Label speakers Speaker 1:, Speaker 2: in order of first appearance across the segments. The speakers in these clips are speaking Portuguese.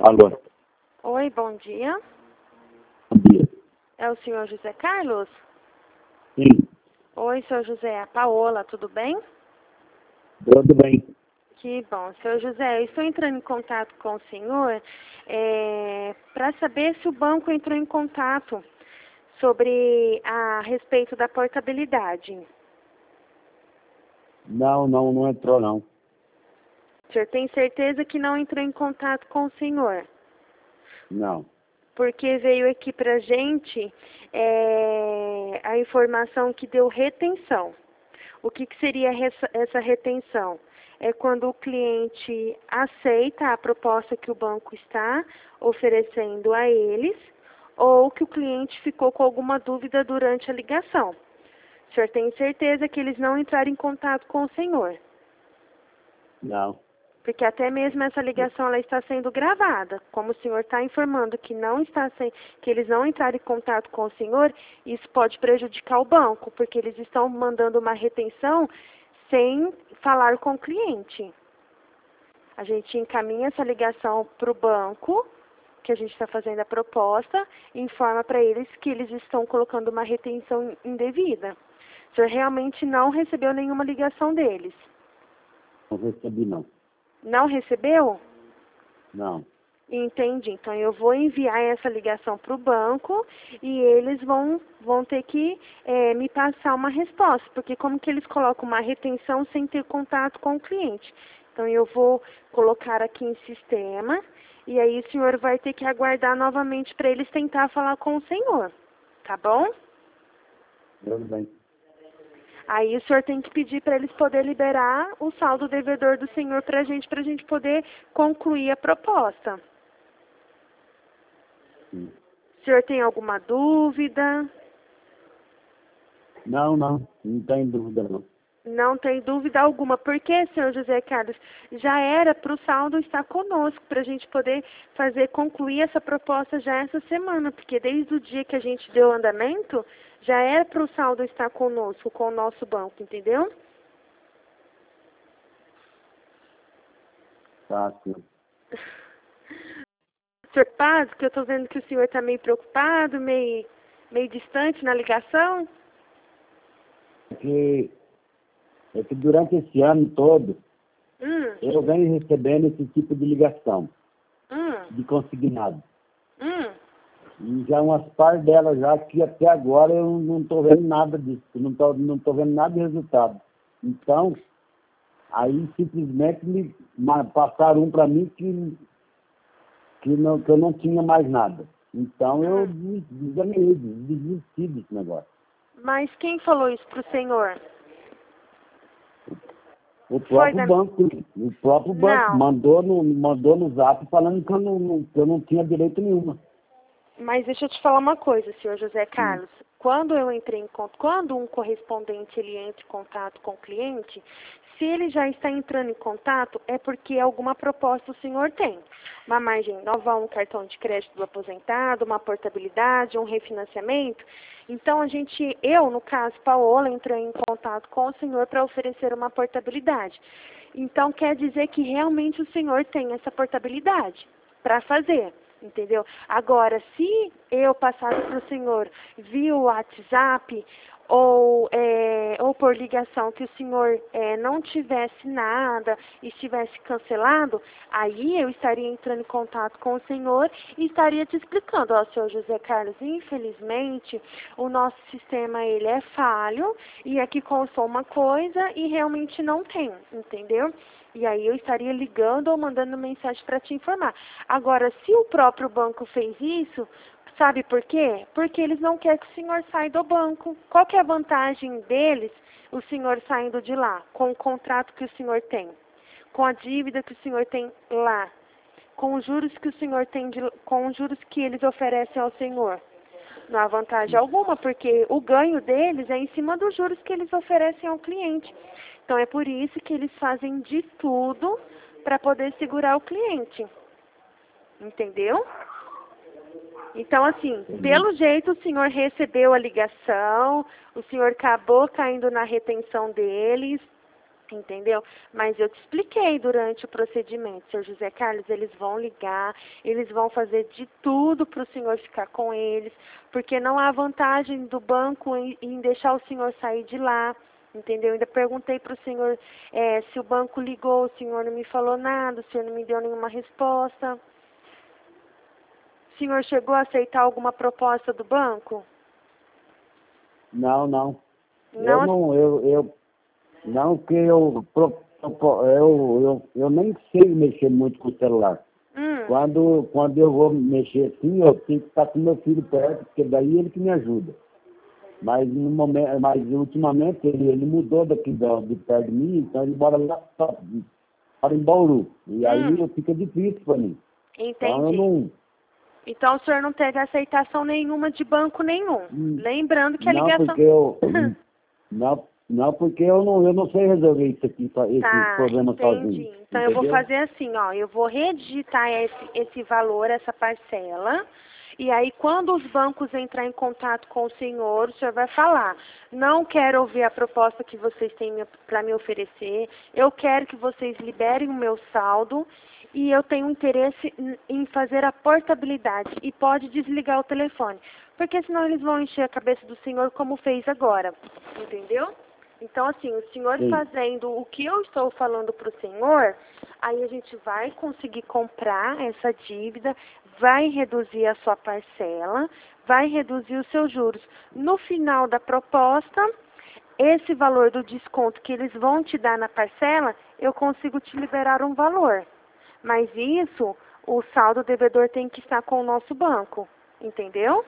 Speaker 1: Alô,
Speaker 2: Oi, bom dia.
Speaker 1: bom dia.
Speaker 2: É o senhor José Carlos?
Speaker 1: Sim,
Speaker 2: Oi, senhor José. É a Paola, tudo bem?
Speaker 1: tudo bem.
Speaker 2: Que bom. Senhor José, eu estou entrando em contato com o senhor para saber se o banco entrou em contato sobre a respeito da portabilidade.
Speaker 1: Não entrou não.
Speaker 2: O senhor tem certeza que não entrou em contato com o senhor?
Speaker 1: Não.
Speaker 2: Porque veio aqui para a gente a informação que deu retenção. O que seria essa retenção? É quando o cliente aceita a proposta que o banco está oferecendo a eles, ou que o cliente ficou com alguma dúvida durante a ligação. O senhor tem certeza que eles não entraram em contato com o senhor?
Speaker 1: Não.
Speaker 2: Porque até mesmo essa ligação ela está sendo gravada. Como o senhor está informando que que eles não entraram em contato com o senhor, isso pode prejudicar o banco, porque eles estão mandando uma retenção sem falar com o cliente. A gente encaminha essa ligação para o banco, que a gente está fazendo a proposta, e informa para eles que eles estão colocando uma retenção indevida. O senhor realmente não recebeu nenhuma ligação deles?
Speaker 1: Não recebi não.
Speaker 2: Não recebeu?
Speaker 1: Não.
Speaker 2: Entendi. Então, eu vou enviar essa ligação para o banco e eles vão ter que me passar uma resposta, porque como que eles colocam uma retenção sem ter contato com o cliente? Então, eu vou colocar aqui em sistema e aí o senhor vai ter que aguardar novamente para eles tentar falar com o senhor, tá bom?
Speaker 1: Tudo bem.
Speaker 2: Aí o senhor tem que pedir para eles poderem liberar o saldo devedor do senhor para a gente poder concluir a proposta.
Speaker 1: Sim.
Speaker 2: O senhor tem alguma dúvida?
Speaker 1: Não tem dúvida não.
Speaker 2: Não tem dúvida alguma. Por que, senhor José Carlos? Já era para o saldo estar conosco, para a gente poder concluir essa proposta já essa semana, porque desde o dia que a gente deu andamento, já era para o saldo estar conosco, com o nosso banco, entendeu?
Speaker 1: Tá, sim.
Speaker 2: Senhor Paz, que eu estou vendo que o senhor está meio preocupado, meio distante na ligação.
Speaker 1: É que durante esse ano todo,
Speaker 2: Hum,
Speaker 1: eu venho recebendo esse tipo de ligação,
Speaker 2: hum,
Speaker 1: de consignado.
Speaker 2: hum.
Speaker 1: E já umas par delas já que até agora eu não estou vendo nada disso, não tô vendo nada de resultado. Então, aí simplesmente me passaram um para mim que eu não tinha mais nada. Então eu desanimei, desisti desse negócio.
Speaker 2: Mas quem falou isso para o senhor?
Speaker 1: O
Speaker 2: Foi
Speaker 1: próprio banco
Speaker 2: Não.
Speaker 1: mandou no zap falando que eu não tinha direito nenhuma.
Speaker 2: Mas deixa eu te falar uma coisa, senhor José
Speaker 1: Sim.
Speaker 2: Carlos. Quando eu entrei em contato, quando um correspondente ele entra em contato com o cliente, se ele já está entrando em contato, é porque alguma proposta o senhor tem. Uma margem nova, um cartão de crédito do aposentado, uma portabilidade, um refinanciamento. Então eu, no caso, Paola, entrei em contato com o senhor para oferecer uma portabilidade. Então quer dizer que realmente o senhor tem essa portabilidade para fazer. Entendeu? Agora, se eu passasse para o senhor via WhatsApp ou por ligação que o senhor não tivesse nada e estivesse cancelado, aí eu estaria entrando em contato com o senhor e estaria te explicando, ó, senhor José Carlos, infelizmente o nosso sistema ele é falho e aqui constou uma coisa e realmente não tem, entendeu? E aí eu estaria ligando ou mandando mensagem para te informar. Agora, se o próprio banco fez isso, sabe por quê? Porque eles não querem que o senhor saia do banco. Qual que é a vantagem deles, o senhor saindo de lá, com o contrato que o senhor tem, com a dívida que o senhor tem lá, com os juros que o senhor tem, com os juros que eles oferecem ao senhor? Não há vantagem alguma, porque o ganho deles é em cima dos juros que eles oferecem ao cliente. Então, é por isso que eles fazem de tudo para poder segurar o cliente. Entendeu? Então, assim, pelo jeito o senhor recebeu a ligação, o senhor acabou caindo na retenção deles. Entendeu? Mas eu te expliquei durante o procedimento, senhor José Carlos, eles vão ligar, eles vão fazer de tudo para o senhor ficar com eles, porque não há vantagem do banco em deixar o senhor sair de lá, entendeu? Ainda perguntei para o senhor se o banco ligou, o senhor não me falou nada, o senhor não me deu nenhuma resposta. O senhor chegou a aceitar alguma proposta do banco?
Speaker 1: Não, não.
Speaker 2: Não.
Speaker 1: Não, porque eu nem sei mexer muito com o celular. Quando eu vou mexer assim, eu tenho que estar com meu filho perto, porque daí ele que me ajuda. Mas, ultimamente ele mudou daqui de perto de mim, então ele mora lá para em Bauru. E aí fica difícil para mim.
Speaker 2: Entendi.
Speaker 1: Então, eu não...
Speaker 2: Então o senhor não teve aceitação nenhuma de banco nenhum. Lembrando que a
Speaker 1: não,
Speaker 2: ligação...
Speaker 1: porque eu... Não, porque eu não sei resolver isso aqui, esse problema sozinho.
Speaker 2: Então eu vou fazer assim, ó, eu vou redigitar esse valor, essa parcela, e aí quando os bancos entrar em contato com o senhor vai falar, não quero ouvir a proposta que vocês têm para me oferecer, eu quero que vocês liberem o meu saldo e eu tenho interesse em fazer a portabilidade e pode desligar o telefone, porque senão eles vão encher a cabeça do senhor como fez agora, entendeu? Então, assim, o senhor fazendo o que eu estou falando para o senhor, aí a gente vai conseguir comprar essa dívida, vai reduzir a sua parcela, vai reduzir os seus juros. No final da proposta, esse valor do desconto que eles vão te dar na parcela, eu consigo te liberar um valor. Mas isso, o saldo devedor tem que estar com o nosso banco, entendeu?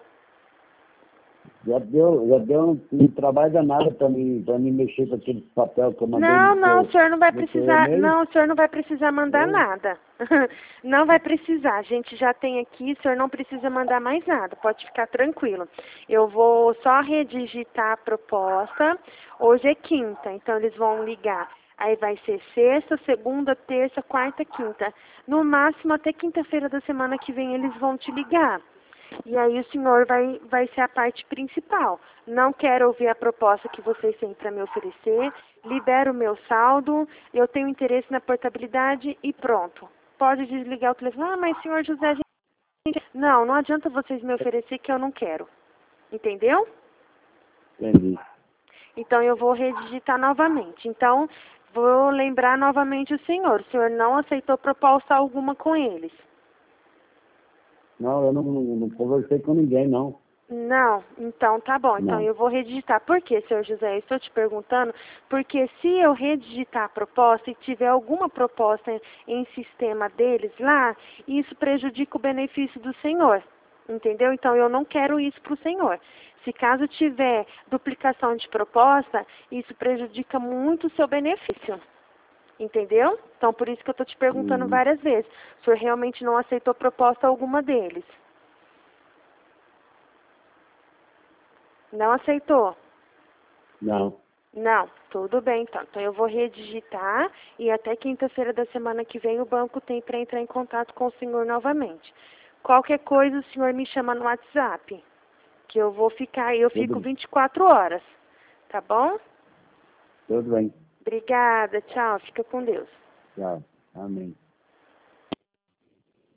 Speaker 1: Já deu um trabalho danado para mim mexer com aquele papel que eu mandei.
Speaker 2: Não, o senhor não vai precisar, o senhor não vai precisar mandar nada. Não vai precisar, a gente já tem aqui, o senhor não precisa mandar mais nada, pode ficar tranquilo. Eu vou só redigitar a proposta, hoje é quinta, então eles vão ligar. Aí vai ser sexta, segunda, terça, quarta, quinta. No máximo até quinta-feira da semana que vem eles vão te ligar. E aí o senhor vai ser a parte principal. Não quero ouvir a proposta que vocês têm para me oferecer, libero o meu saldo, eu tenho interesse na portabilidade e pronto. Pode desligar o telefone. Ah, mas senhor José, a gente... Não adianta vocês me oferecer que eu não quero. Entendeu?
Speaker 1: Entendi.
Speaker 2: Então eu vou redigitar novamente. Então, vou lembrar novamente o senhor não aceitou proposta alguma com eles.
Speaker 1: Não, eu não conversei com ninguém, não.
Speaker 2: Não, então tá bom. Então eu vou redigitar. Por quê, senhor José? Eu estou te perguntando, porque se eu redigitar a proposta e tiver alguma proposta em sistema deles lá, isso prejudica o benefício do senhor. Entendeu? Então eu não quero isso para o senhor. Se caso tiver duplicação de proposta, isso prejudica muito o seu benefício. Entendeu? Então, por isso que eu estou te perguntando várias vezes. O senhor realmente não aceitou proposta alguma deles? Não aceitou?
Speaker 1: Não.
Speaker 2: Não, tudo bem então. Então eu vou redigitar e até quinta-feira da semana que vem o banco tem para entrar em contato com o senhor novamente. Qualquer coisa o senhor me chama no WhatsApp, que eu vou ficar, eu fico 24 horas. Tá bom?
Speaker 1: Tudo bem.
Speaker 2: Obrigada, tchau, fica com Deus.
Speaker 1: Tchau. Amém.